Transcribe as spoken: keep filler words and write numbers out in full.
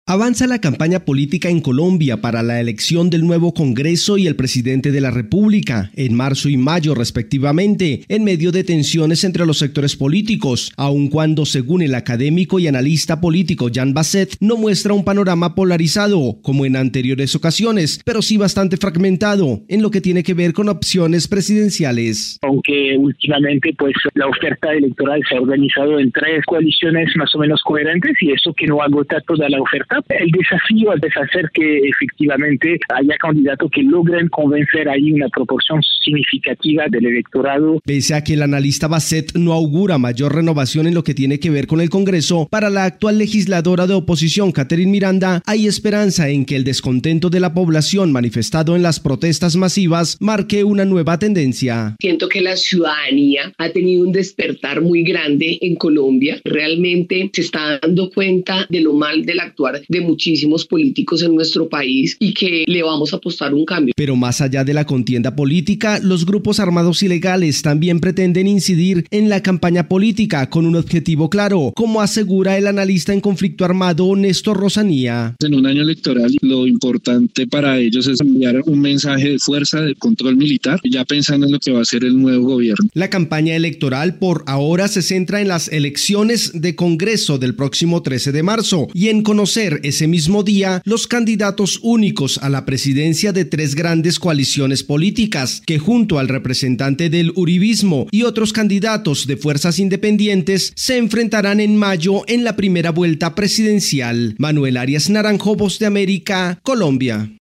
Avanza la campaña política en Colombia para la elección del nuevo Congreso y el presidente de la República, en marzo y mayo respectivamente, en medio de tensiones entre los sectores políticos, aun cuando, según el académico y analista político Jean Basset, no muestra un panorama polarizado, como en anteriores ocasiones, pero sí bastante fragmentado, en lo que tiene que ver con opciones presidenciales. Aunque últimamente pues la oferta electoral se ha organizado en tres coaliciones más o menos coherentes, y eso que no agota toda la oferta. El desafío es hacer que efectivamente haya candidatos que logren convencer ahí una proporción significativa del electorado. Pese a que el analista Basset no augura mayor renovación en lo que tiene que ver con el Congreso, para la actual legisladora de oposición, Catherine Miranda, hay esperanza en que el descontento de la población manifestado en las protestas masivas marque una nueva tendencia. Siento que la ciudadanía ha tenido un despertar muy grande en Colombia. Realmente se está dando cuenta de lo mal del actuar de muchísimos políticos en nuestro país y que le vamos a apostar un cambio. Pero más allá de la contienda política, los grupos armados ilegales también pretenden incidir en la campaña política con un objetivo claro, como asegura el analista en conflicto armado Néstor Rosanía. En un año electoral, lo importante para ellos es enviar un mensaje de fuerza, de control militar, ya pensando en lo que va a ser el nuevo gobierno. La campaña electoral por ahora se centra en las elecciones de Congreso del próximo trece de marzo y en conocer ese mismo día los candidatos únicos a la presidencia de tres grandes coaliciones políticas que, junto al representante del uribismo y otros candidatos de fuerzas independientes, se enfrentarán en mayo en la primera vuelta presidencial. Manuel Arias Naranjo, Voz de América, Colombia.